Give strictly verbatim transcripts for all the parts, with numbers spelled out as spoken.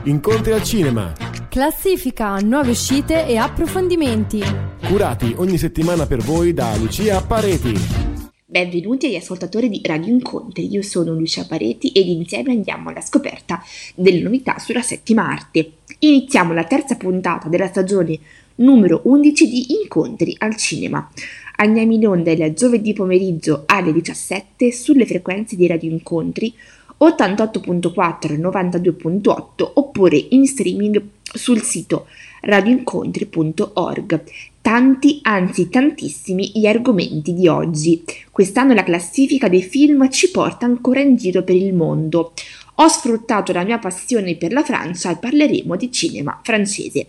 Incontri al cinema. Classifica, nuove uscite e approfondimenti. Curati ogni settimana per voi da Lucia Pareti. Benvenuti agli ascoltatori di Radio Incontri, io sono Lucia Pareti ed insieme andiamo alla scoperta delle novità sulla settima arte. Iniziamo la terza puntata della stagione numero undici di Incontri al cinema. Andiamo in onda il giovedì pomeriggio alle diciassette sulle frequenze di Radio Incontri ottantotto virgola quattro e novantadue virgola otto oppure in streaming sul sito radioincontri punto org. Tanti, anzi tantissimi gli argomenti di oggi. Quest'anno la classifica dei film ci porta ancora in giro per il mondo. Ho sfruttato la mia passione per la Francia e parleremo di cinema francese.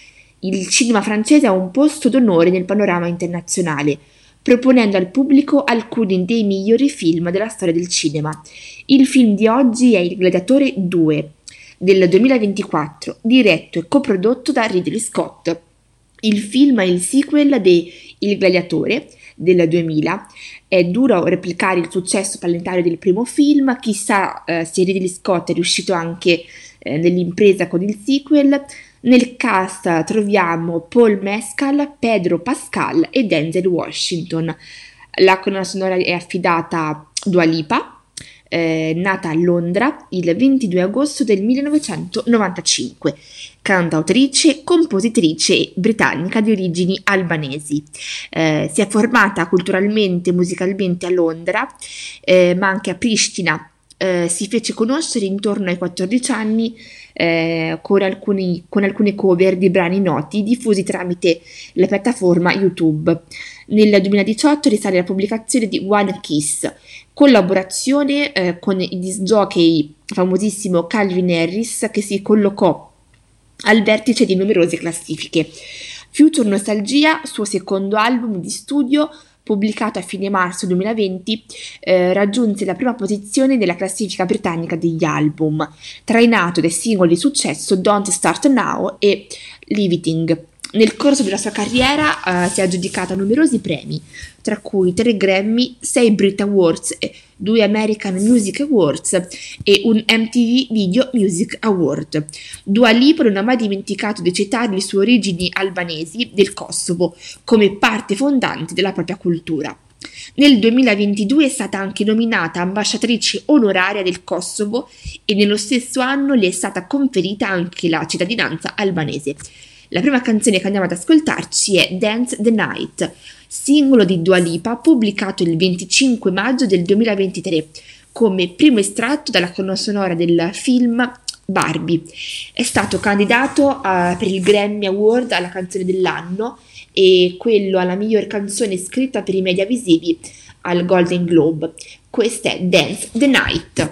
Il cinema francese ha un posto d'onore nel panorama internazionale, proponendo al pubblico alcuni dei migliori film della storia del cinema. Il film di oggi è Il Gladiatore due del duemilaventiquattro, diretto e coprodotto da Ridley Scott. Il film è il sequel di Il Gladiatore del duemila. È duro replicare il successo planetario del primo film, chissà eh, se Ridley Scott è riuscito anche eh, nell'impresa con il sequel. Nel cast troviamo Paul Mescal, Pedro Pascal e Denzel Washington. La colonna sonora è affidata a Dua Lipa, eh, nata a Londra il ventidue agosto del millenovecentonovantacinque, cantautrice, compositrice britannica di origini albanesi. Eh, si è formata culturalmente e musicalmente a Londra, eh, ma anche a Pristina. Eh, si fece conoscere intorno ai quattordici anni eh, con, alcuni, con alcune cover di brani noti diffusi tramite la piattaforma YouTube. Nel duemiladiciotto risale la pubblicazione di One Kiss, collaborazione eh, con il disc jockey famosissimo Calvin Harris, che si collocò al vertice di numerose classifiche. Future Nostalgia, suo secondo album di studio, pubblicato a fine marzo duemilaventi, eh, raggiunse la prima posizione nella classifica britannica degli album, trainato dai singoli di successo Don't Start Now e Levitating. Nel corso della sua carriera eh, si è aggiudicata numerosi premi, tra cui tre Grammy, sei Brit Awards, due American Music Awards e un M T V Video Music Award. Dua Lipa non ha mai dimenticato di citare le sue origini albanesi del Kosovo come parte fondante della propria cultura. Nel duemilaventidue è stata anche nominata ambasciatrice onoraria del Kosovo e nello stesso anno le è stata conferita anche la cittadinanza albanese. La prima canzone che andiamo ad ascoltarci è Dance the Night, singolo di Dua Lipa pubblicato il venticinque maggio del duemilaventitré come primo estratto dalla colonna sonora del film Barbie. È stato candidato uh, per il Grammy Award alla canzone dell'anno e quello alla miglior canzone scritta per i media visivi al Golden Globe. Questa è Dance the Night.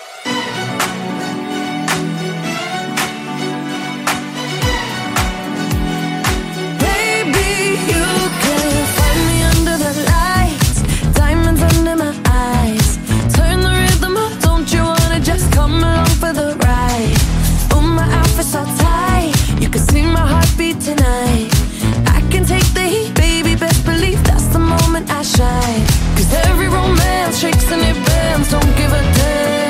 Tonight I can take the heat, baby, best believe that's the moment I shine. Cause every romance shakes and it bends, don't give a damn.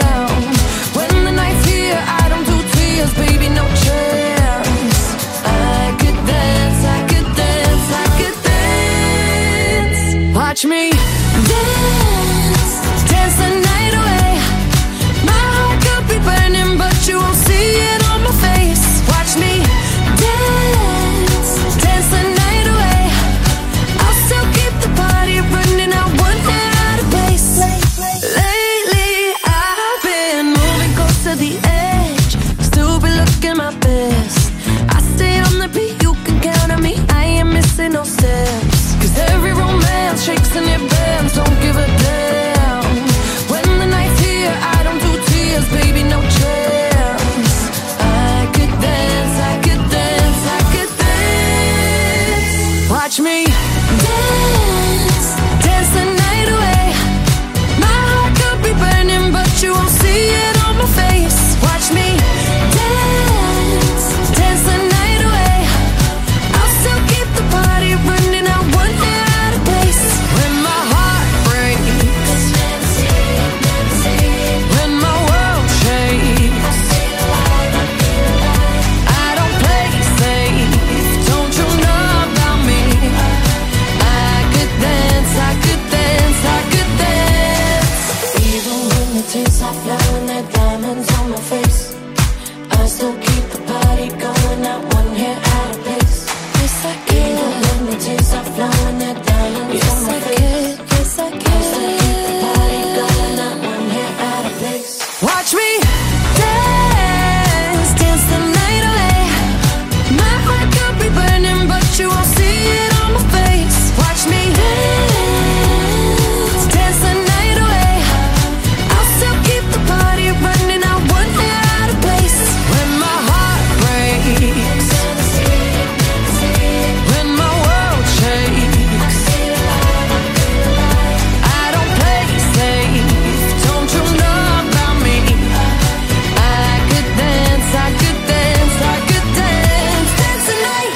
still keep the party going, not one hair out of place. Yes, I can. Even when the tears are flowing, they're diamonds Yes, on my I face. can. Yes, I I still keep the can. party going, not one hair out of place. Watch me dance, dance the night away. My heart could be burning, but you won't see it on my face. Watch me dance, dance the night away. I'll still keep the party running, not one hair out of place. When my heart breaks, when my world shakes, I don't play safe, don't you know about me? I could dance, I could dance, I could dance, dance the night.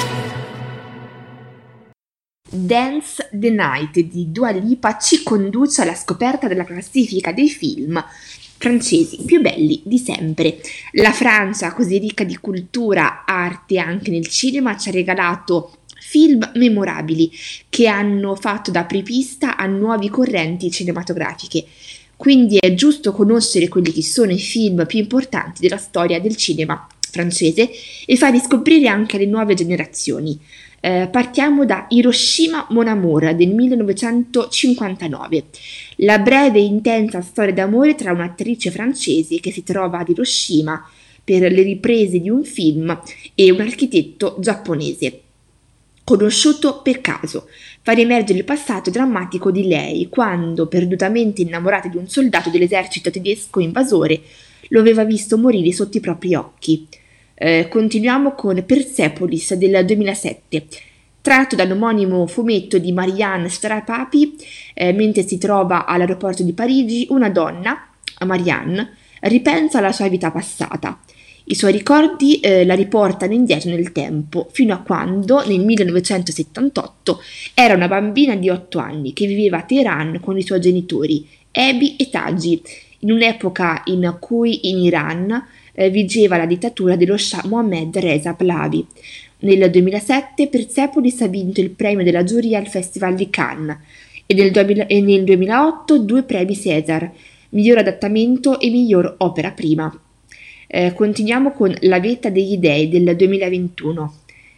Dance the Night di Dua Lipa ci conduce alla scoperta della classifica dei film francesi più belli di sempre. La Francia, così ricca di cultura, arte e anche nel cinema, ci ha regalato film memorabili che hanno fatto da apripista a nuovi correnti cinematografiche. Quindi è giusto conoscere quelli che sono i film più importanti della storia del cinema francese e farli scoprire anche alle nuove generazioni. Eh, partiamo da Hiroshima Mon Amour del millenovecentocinquantanove, la breve e intensa storia d'amore tra un'attrice francese che si trova ad Hiroshima per le riprese di un film e un architetto giapponese conosciuto per caso. Fa riemergere il passato drammatico di lei quando, perdutamente innamorata di un soldato dell'esercito tedesco invasore, lo aveva visto morire sotto i propri occhi. Eh, continuiamo con Persepolis del duemilasette, tratto dall'omonimo fumetto di Marianne Strapapi. Eh, mentre si trova all'aeroporto di Parigi, una donna, Marianne, ripensa alla sua vita passata. I suoi ricordi eh, la riportano indietro nel tempo, fino a quando, nel millenovecentosettantotto, era una bambina di otto anni che viveva a Teheran con i suoi genitori, Ebi e Taji, in un'epoca in cui in Iran eh, vigeva la dittatura dello Shah Mohammad Reza Pahlavi. Nel duemilasette Persepolis ha vinto il premio della giuria al Festival di Cannes e nel, duemila, e nel duemilaotto due premi César, miglior adattamento e miglior opera prima. Eh, continuiamo con La vetta degli dei del duemilaventuno,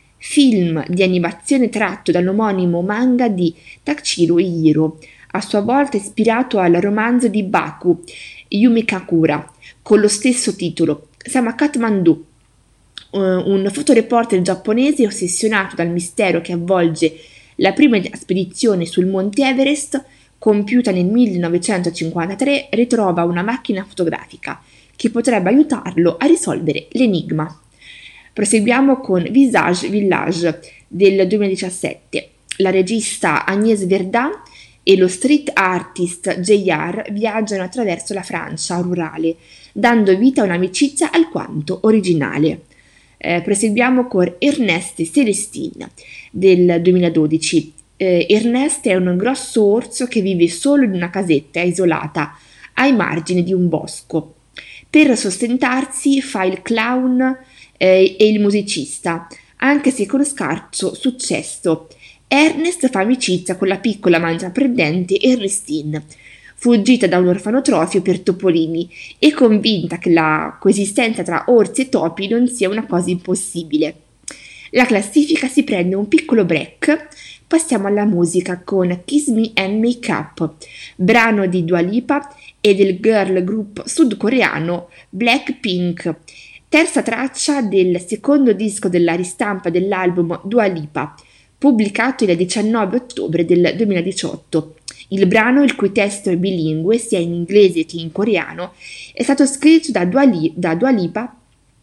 film di animazione tratto dall'omonimo manga di Tachiro Hiro, a sua volta ispirato al romanzo di Baku Yumekakura con lo stesso titolo. Siamo a Kathmandu, uh, un fotoreporter giapponese ossessionato dal mistero che avvolge la prima spedizione sul Monte Everest, compiuta nel millenovecentocinquantatré, ritrova una macchina fotografica che potrebbe aiutarlo a risolvere l'enigma. Proseguiamo con Visage Village del duemiladiciassette. La regista Agnès Verdun e lo street artist J R viaggiano attraverso la Francia rurale, dando vita a un'amicizia alquanto originale. Eh, proseguiamo con Ernest e Celestine del duemiladodici. Eh, Ernest è un grosso orso che vive solo in una casetta isolata ai margini di un bosco. Per sostentarsi fa il clown eh, e il musicista, anche se con scarso successo. Ernest fa amicizia con la piccola mangiaprendente Ernestine, fuggita da un orfanotrofio per topolini e convinta che la coesistenza tra orsi e topi non sia una cosa impossibile. La classifica si prende un piccolo break. Passiamo alla musica con Kiss Me and Make Up, brano di Dua Lipa e del girl group sudcoreano Blackpink, terza traccia del secondo disco della ristampa dell'album Dua Lipa, pubblicato il diciannove ottobre del duemiladiciotto. Il brano, il cui testo è bilingue sia in inglese che in coreano, è stato scritto da Dua, Li- da Dua Lipa,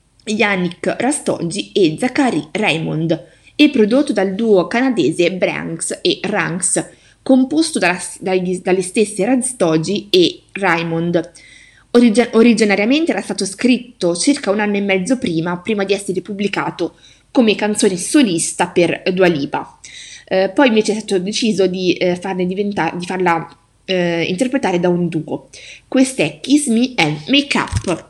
Yannick Rastogi e Zachary Raymond e prodotto dal duo canadese Branks e Ranks, composto dalla, dagli, dalle stesse Rastogi e Raymond. Origi- originariamente era stato scritto circa un anno e mezzo prima, prima di essere pubblicato come canzone solista per Dua Lipa. Eh, poi invece è stato deciso di, eh, farne diventare, di farla eh, interpretare da un duo. Questo è Kiss Me and Make Up.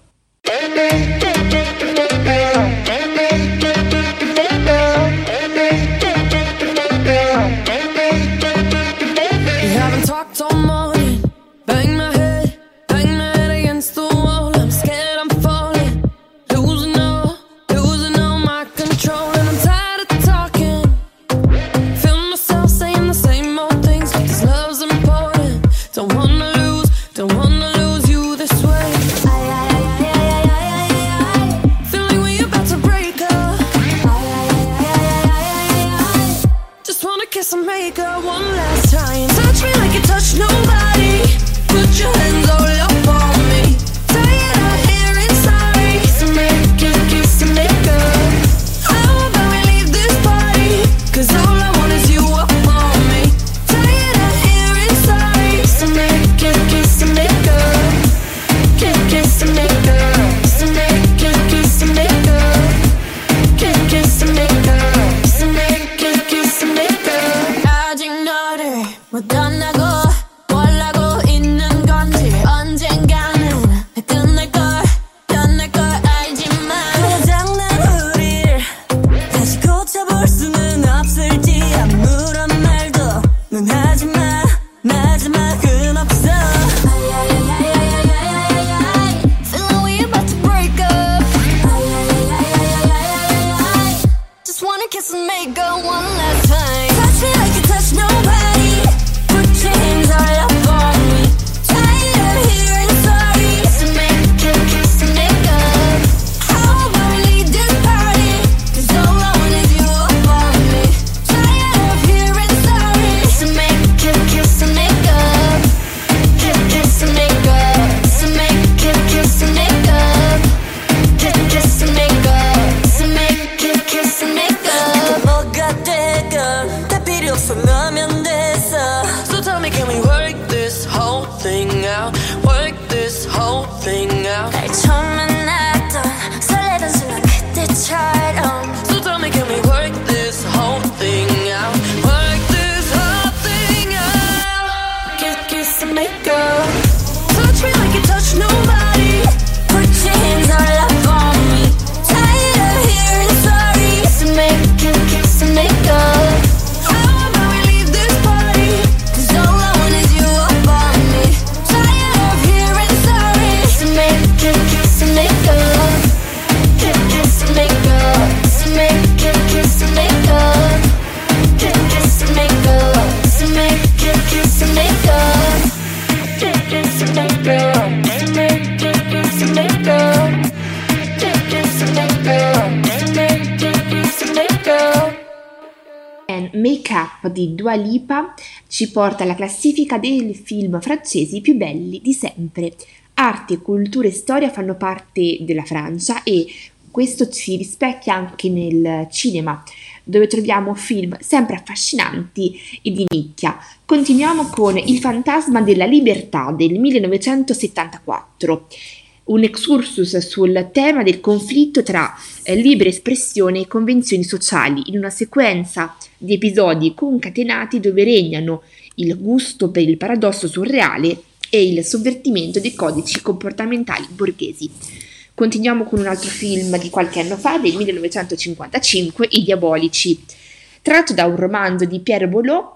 Make Up di Dua Lipa ci porta alla classifica dei film francesi più belli di sempre. Arte, cultura e storia fanno parte della Francia e questo si rispecchia anche nel cinema, dove troviamo film sempre affascinanti e di nicchia. Continuiamo con Il fantasma della libertà del millenovecentosettantaquattro, un excursus sul tema del conflitto tra eh, libera espressione e convenzioni sociali, in una sequenza di episodi concatenati dove regnano il gusto per il paradosso surreale e il sovvertimento dei codici comportamentali borghesi. Continuiamo con un altro film di qualche anno fa, del millenovecentocinquantacinque, I Diabolici, tratto da un romanzo di Pierre Boulot.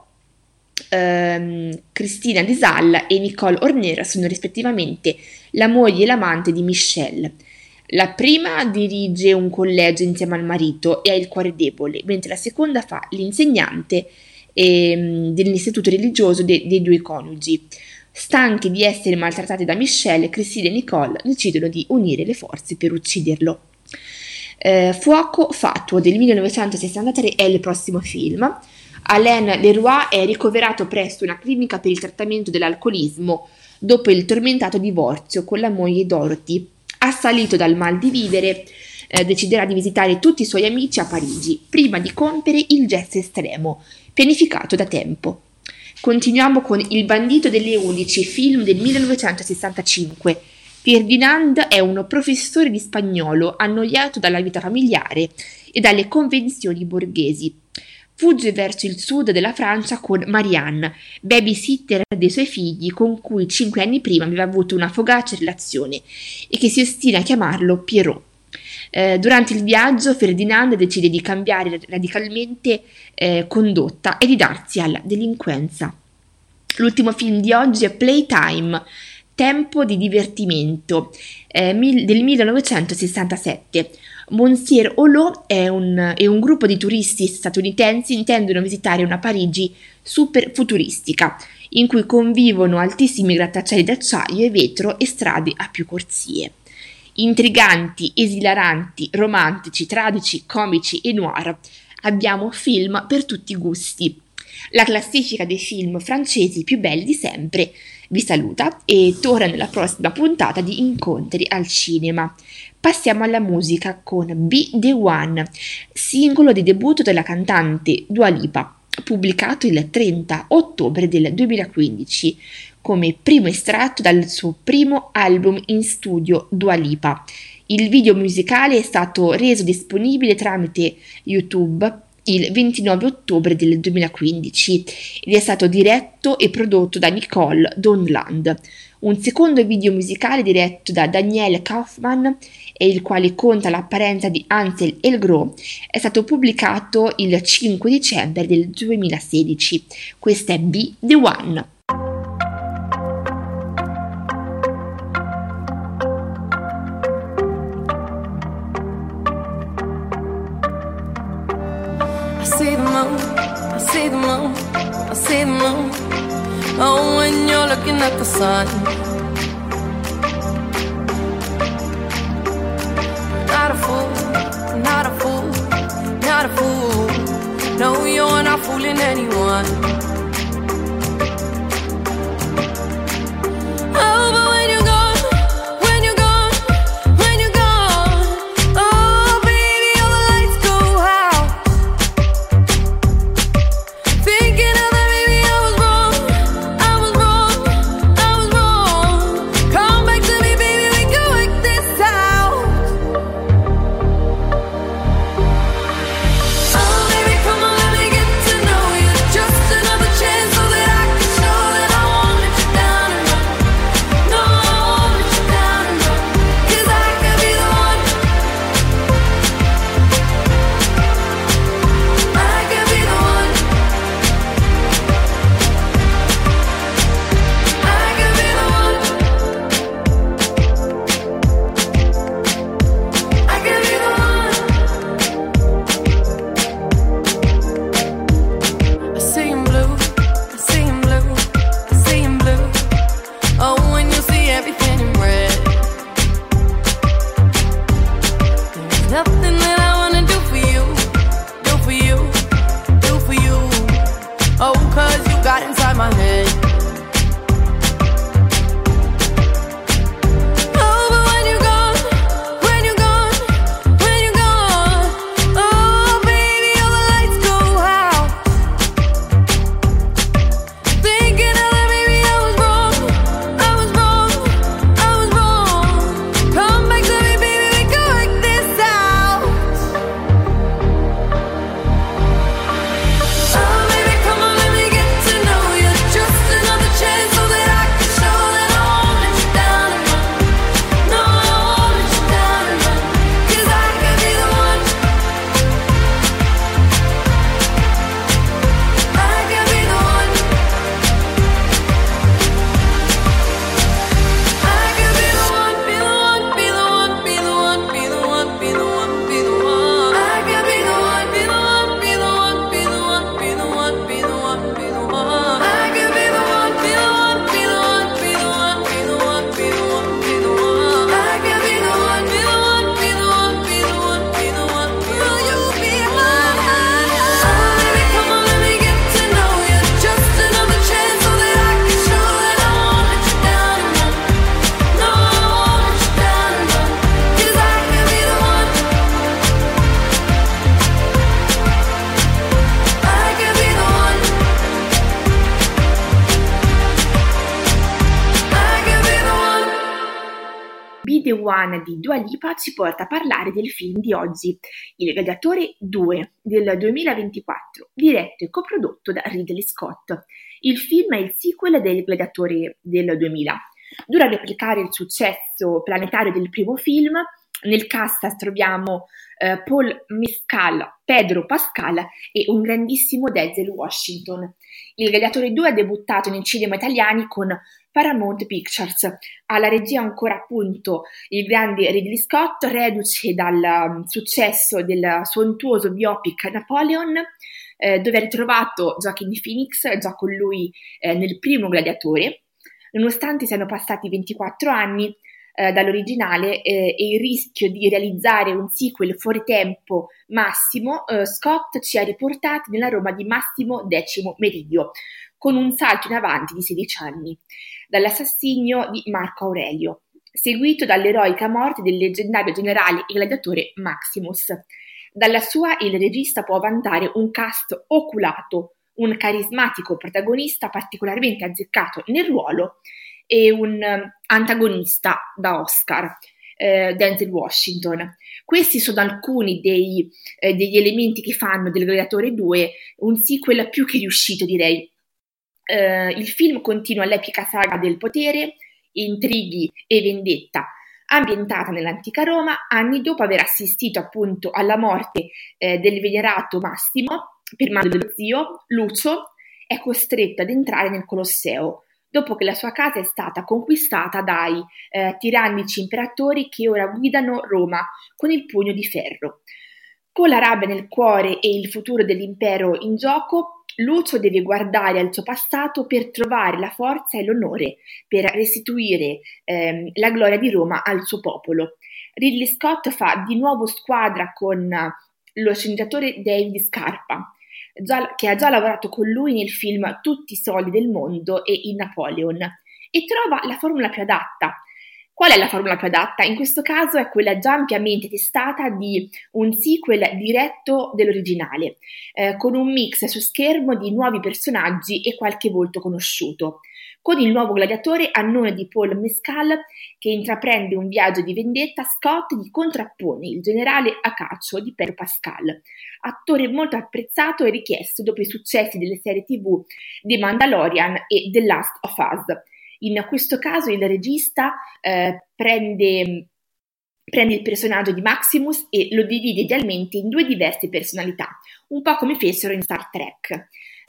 ehm, Cristina Desal e Nicole Ornera sono rispettivamente la moglie e l'amante di Michelle. La prima dirige un collegio insieme al marito e ha il cuore debole, mentre la seconda fa l'insegnante ehm, dell'istituto religioso de- dei due coniugi. Stanchi di essere maltrattate da Michelle, Cristina e Nicole decidono di unire le forze per ucciderlo. Eh, Fuoco fatuo del millenovecentosessantatré è il prossimo film. Alain Leroy è ricoverato presso una clinica per il trattamento dell'alcolismo dopo il tormentato divorzio con la moglie Dorothy. Assalito dal mal di vivere, eh, deciderà di visitare tutti i suoi amici a Parigi prima di compiere il gesto estremo, pianificato da tempo. Continuiamo con Il bandito delle undici, film del millenovecentosessantacinque. Ferdinand è un professore di spagnolo annoiato dalla vita familiare e dalle convenzioni borghesi. Fugge verso il sud della Francia con Marianne, babysitter dei suoi figli con cui cinque anni prima aveva avuto una fugace relazione e che si ostina a chiamarlo Pierrot. Eh, durante il viaggio Ferdinand decide di cambiare radicalmente eh, condotta e di darsi alla delinquenza. L'ultimo film di oggi è Playtime, tempo di divertimento, eh, mil- del millenovecentosessantasette. Monsieur Hulot e un, e un gruppo di turisti statunitensi intendono visitare una Parigi super futuristica, in cui convivono altissimi grattacieli d'acciaio e vetro e strade a più corsie. Intriganti, esilaranti, romantici, tragici, comici e noir. Abbiamo film per tutti i gusti. La classifica dei film francesi più belli di sempre vi saluta e torna nella prossima puntata di Incontri al cinema. Passiamo alla musica con Be The One, singolo di debutto della cantante Dua Lipa, pubblicato il trenta ottobre del duemilaquindici come primo estratto dal suo primo album in studio Dua Lipa. Il video musicale è stato reso disponibile tramite YouTube il ventinove ottobre del duemilaquindici ed è stato diretto e prodotto da Nicole Donland. Un secondo video musicale diretto da Daniel Kaufman e il quale conta l'apparenza di Ansel Elgort è stato pubblicato il cinque dicembre del duemilasedici. Questa è Be The One. I see the moon, I see the moon, I see the moon. Oh, when you're looking at the sun. Not a fool, not a fool, not a fool. No, you're not fooling anyone. Oh, but when you're gone, when you're gone, when you're gone, oh, baby, all the lights go out. Thinking of that, baby, I was wrong, I was wrong, I was wrong. One di Dua Lipa ci porta a parlare del film di oggi, Il Gladiatore due del duemilaventiquattro, diretto e coprodotto da Ridley Scott. Il film è il sequel del Gladiatore del duemila. Dura a replicare il successo planetario del primo film. Nel cast troviamo eh, Paul Mescal, Pedro Pascal e un grandissimo Denzel Washington. Il Gladiatore due è debuttato nei cinema italiani con Paramount Pictures. Alla regia ancora appunto il grande Ridley Scott, reduce dal um, successo del sontuoso biopic Napoleon, eh, dove ha ritrovato Joaquin Phoenix, già con lui eh, nel primo Gladiatore. Nonostante siano passati ventiquattro anni eh, dall'originale eh, e il rischio di realizzare un sequel fuori tempo massimo, eh, Scott ci ha riportati nella Roma di Massimo Decimo Meridio, con un salto in avanti di sedici anni, dall'assassinio di Marco Aurelio, seguito dall'eroica morte del leggendario generale e gladiatore Maximus. Dalla sua il regista può vantare un cast oculato, un carismatico protagonista particolarmente azzeccato nel ruolo e un antagonista da Oscar, eh, Denzel Washington. Questi sono alcuni dei, eh, degli elementi che fanno del Gladiatore due un sequel più che riuscito, direi. Uh, il film continua l'epica saga del potere, intrighi e vendetta ambientata nell'antica Roma, anni dopo aver assistito appunto alla morte eh, del venerato Massimo per mano dello zio. Lucio è costretto ad entrare nel Colosseo dopo che la sua casa è stata conquistata dai eh, tirannici imperatori che ora guidano Roma con il pugno di ferro. Con la rabbia nel cuore e il futuro dell'impero in gioco, Lucio deve guardare al suo passato per trovare la forza e l'onore per restituire ehm, la gloria di Roma al suo popolo. Ridley Scott fa di nuovo squadra con lo sceneggiatore David Scarpa, già, che ha già lavorato con lui nel film Tutti i soldi del mondo e in Napoleon, e trova la formula più adatta. Qual è la formula più adatta? In questo caso è quella già ampiamente testata di un sequel diretto dell'originale, eh, con un mix su schermo di nuovi personaggi e qualche volto conosciuto. Con il nuovo gladiatore a nome di Paul Mescal, che intraprende un viaggio di vendetta, Scott gli contrappone il generale a calcio di Pedro Pascal, attore molto apprezzato e richiesto dopo i successi delle serie tivù The Mandalorian e The Last of Us. In questo caso il regista eh, prende, prende il personaggio di Maximus e lo divide idealmente in due diverse personalità, un po' come fecero in Star Trek.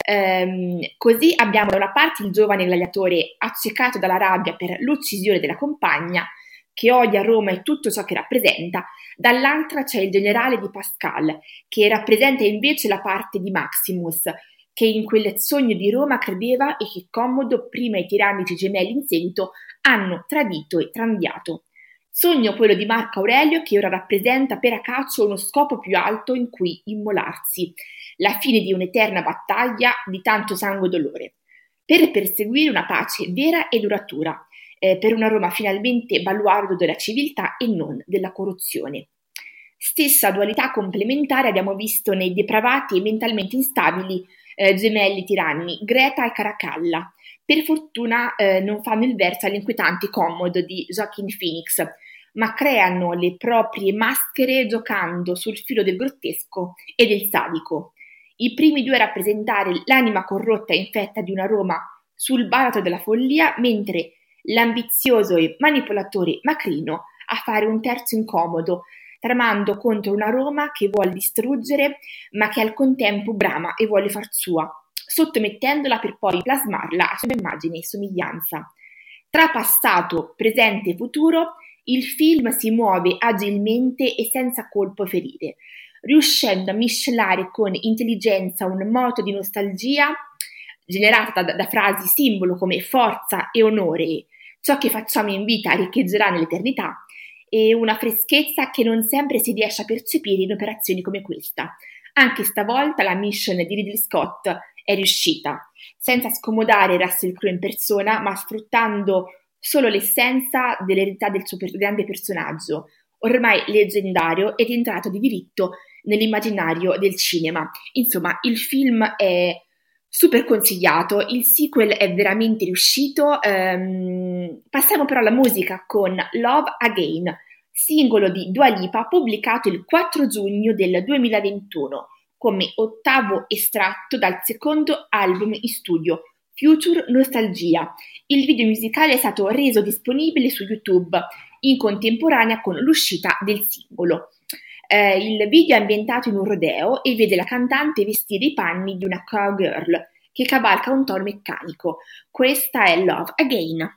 Ehm, così abbiamo da una parte il giovane gladiatore accecato dalla rabbia per l'uccisione della compagna, che odia Roma e tutto ciò che rappresenta, dall'altra c'è il generale di Pascal, che rappresenta invece la parte di Maximus, che in quel sogno di Roma credeva e che Commodo, prima i tirannici gemelli in seguito, hanno tradito e tramviato. Sogno quello di Marco Aurelio, che ora rappresenta per Acaccio uno scopo più alto in cui immolarsi, la fine di un'eterna battaglia di tanto sangue e dolore, per perseguire una pace vera e duratura, eh, per una Roma finalmente baluardo della civiltà e non della corruzione. Stessa dualità complementare abbiamo visto nei depravati e mentalmente instabili Eh, gemelli tiranni, Greta e Caracalla. Per fortuna eh, non fanno il verso all'inquietante Commodo di Joaquin Phoenix, ma creano le proprie maschere giocando sul filo del grottesco e del sadico. I primi due a rappresentare l'anima corrotta e infetta di una Roma sul baratro della follia, mentre l'ambizioso e manipolatore Macrino a fare un terzo incomodo, tramando contro una Roma che vuole distruggere, ma che al contempo brama e vuole far sua, sottomettendola per poi plasmarla a sua immagine e somiglianza. Tra passato, presente e futuro, il film si muove agilmente e senza colpo ferire, riuscendo a miscelare con intelligenza un moto di nostalgia generata da, da frasi simbolo come forza e onore, ciò che facciamo in vita riecheggerà nell'eternità, e una freschezza che non sempre si riesce a percepire in operazioni come questa. Anche stavolta la mission di Ridley Scott è riuscita, senza scomodare Russell Crowe in persona, ma sfruttando solo l'essenza dell'eredità del suo grande personaggio, ormai leggendario ed entrato di diritto nell'immaginario del cinema. Insomma, il film è Super consigliato, il sequel è veramente riuscito. Ehm, passiamo però alla musica con Love Again, singolo di Dua Lipa pubblicato il quattro giugno del duemilaventuno come ottavo estratto dal secondo album in studio, Future Nostalgia. Il video musicale è stato reso disponibile su YouTube in contemporanea con l'uscita del singolo. Eh, il video è ambientato in un rodeo e vede la cantante vestire i panni di una cowgirl che cavalca un toro meccanico. Questa è Love Again.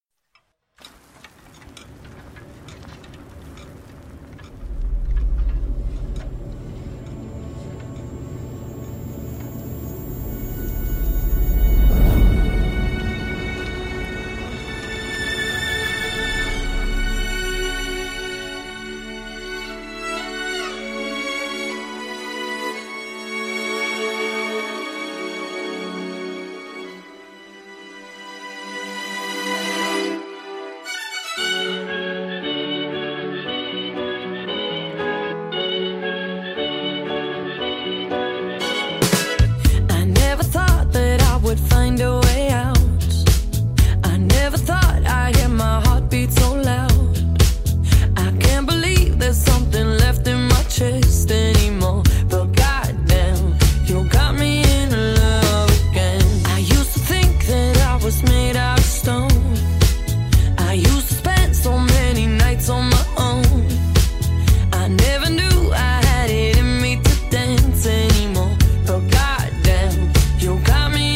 Find a way out. I never thought I'd hear my heartbeat so loud. I can't believe there's something left in my chest anymore. But goddamn, you got me in love again. I used to think that I was made out of stone. I used to spend so many nights on my own. I never knew I had it in me to dance anymore. But goddamn, you got me.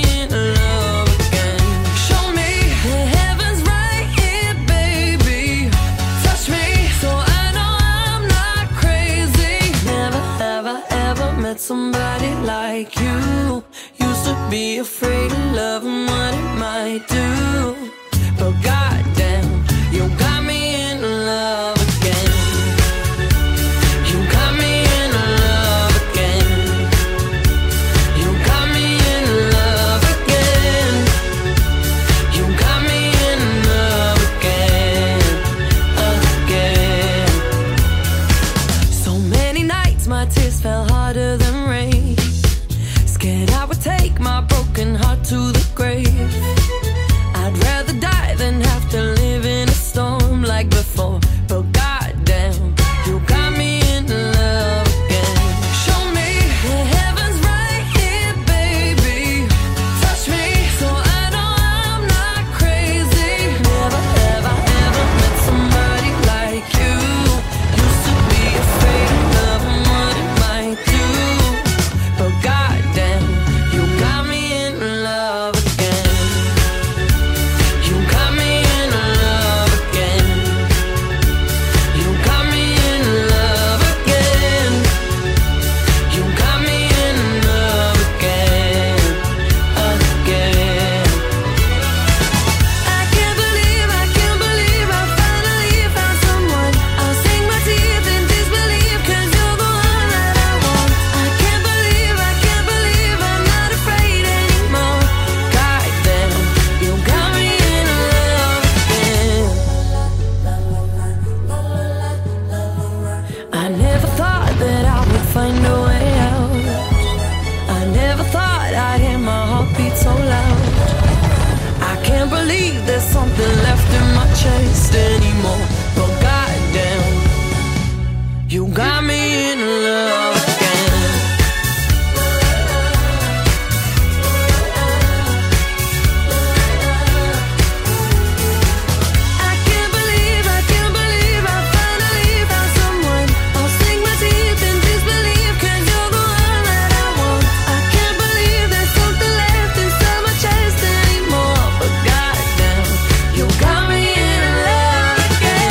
Somebody like you. Used to be afraid of love and what it might do. But goddamn, you got me in love again. You got me in love again. You got me in love again. You got me in love again, again. So many nights my tears fell harder than rain. Scared I would take my broken heart to the grave. I'd rather die than have to live in a storm like before. But goddamn, you got me in love again. Show me the heavens right here, baby. Touch me so I know I'm not crazy. Never, ever, ever met somebody like you. Used to be afraid of love and what it might do. But goddamn, you got me in love again. You got me in love again. You got me in love again. You got me in love again, again. I can't believe, I can't believe I finally found someone. I'll sink my teeth in disbelief 'cause you're the one that I want. I can't believe, I can't believe I'm not afraid anymore. Goddamn, you got me in love again. I never thought that I would find a way out. I never thought I'd hear my heartbeat so loud. I can't believe there's something left in my chest anymore. But goddamn, you got me in love again. I can't believe, I can't believe I finally found someone. I'll sink my teeth in disbelief 'cause you're the one that I want. I can't believe there's something left inside my chest anymore. But goddamn, you got me in love again.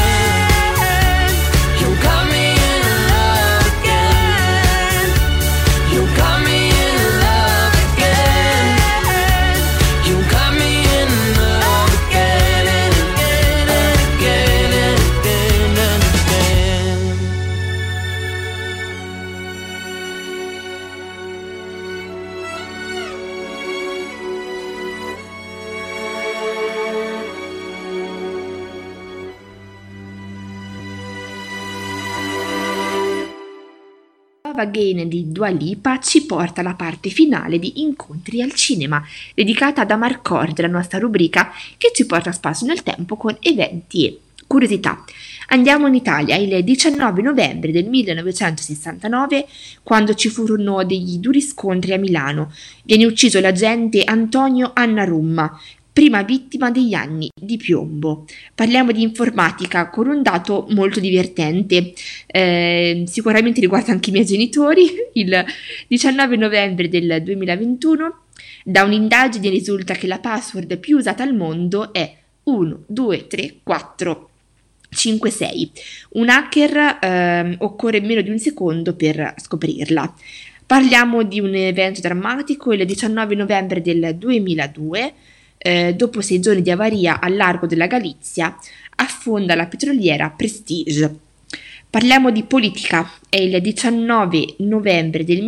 Love Again di Dua Lipa ci porta alla parte finale di Incontri al cinema, dedicata ad Amarcord, la nostra rubrica che ci porta a spasso nel tempo con eventi e curiosità. Andiamo in Italia il diciannove novembre del millenovecentosessantanove, quando ci furono degli duri scontri a Milano. Viene ucciso l'agente Antonio Annarumma, prima vittima degli anni di piombo. Parliamo di informatica con un dato molto divertente, eh, sicuramente riguarda anche i miei genitori. Il diciannove novembre del duemilaventuno, da un'indagine risulta che la password più usata al mondo è uno due tre quattro cinque sei. Un hacker eh, occorre meno di un secondo per scoprirla. Parliamo di un evento drammatico. Il diciannove novembre del duemiladue, eh, dopo sei giorni di avaria al largo della Galizia, affonda la petroliera Prestige. Parliamo di politica. È il diciannove novembre del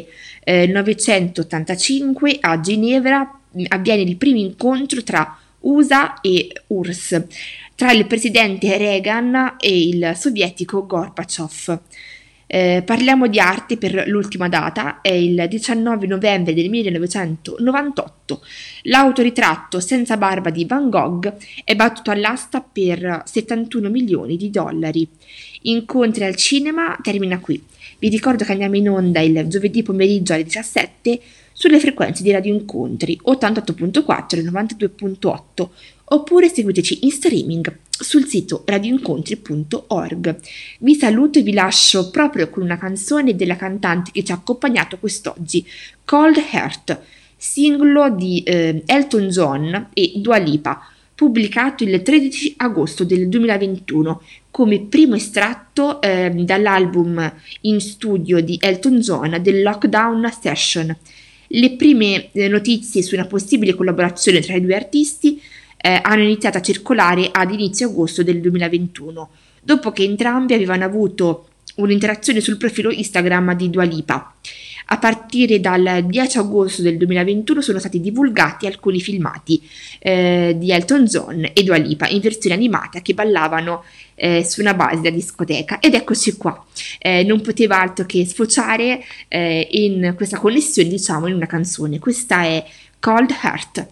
millenovecentottantacinque a Ginevra avviene il primo incontro tra U S A e U R S S, tra il presidente Reagan e il sovietico Gorbaciov. Eh, parliamo di arte per l'ultima data, è il diciannove novembre del millenovecentonovantotto. L'autoritratto senza barba di Van Gogh è battuto all'asta per settantuno milioni di dollari. Incontri al cinema termina qui. Vi ricordo che andiamo in onda il giovedì pomeriggio alle diciassette sulle frequenze di Radio Incontri ottantotto virgola quattro e novantadue virgola otto, oppure seguiteci in streaming sul sito radioincontri punto org. Vi saluto e vi lascio proprio con una canzone della cantante che ci ha accompagnato quest'oggi, Cold Heart, singolo di eh, Elton John e Dua Lipa, pubblicato il tredici agosto del duemilaventuno come primo estratto eh, dall'album in studio di Elton John, The Lockdown Session. Le prime eh, notizie su una possibile collaborazione tra i due artisti eh, hanno iniziato a circolare ad inizio agosto del duemilaventuno, dopo che entrambi avevano avuto un'interazione sul profilo Instagram di Dua Lipa. A partire dal dieci agosto del duemilaventuno sono stati divulgati alcuni filmati eh, di Elton John e Dua Lipa in versione animata che ballavano eh, su una base da discoteca, ed eccoci qua. Eh, non poteva altro che sfociare eh, in questa connessione, diciamo, in una canzone. Questa è Cold Heart.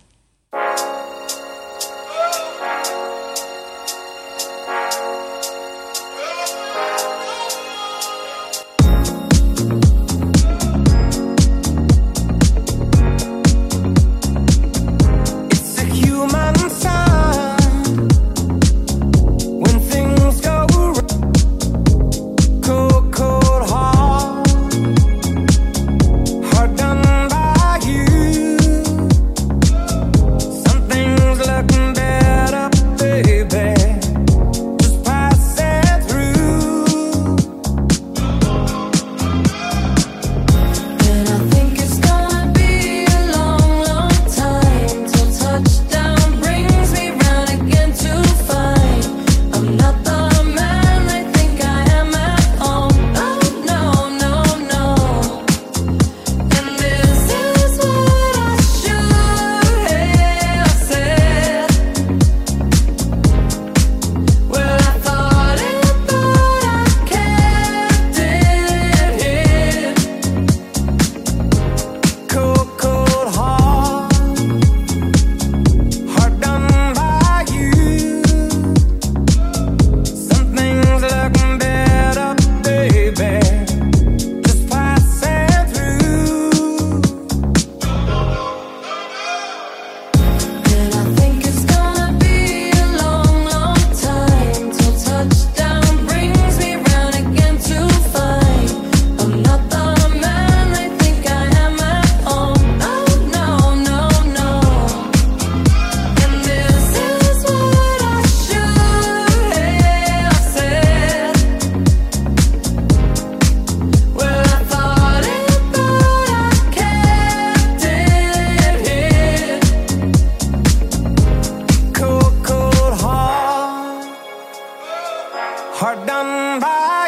Hard done by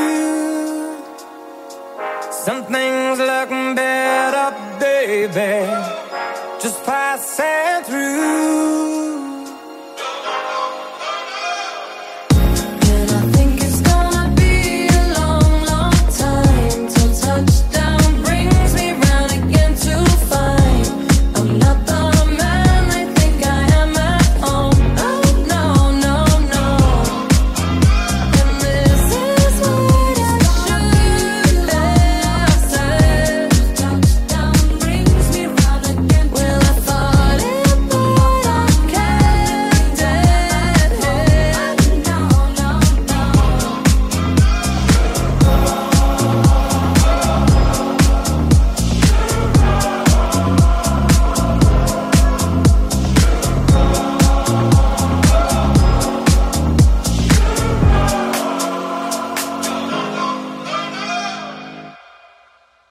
you. Something's looking better, baby. Just passing through.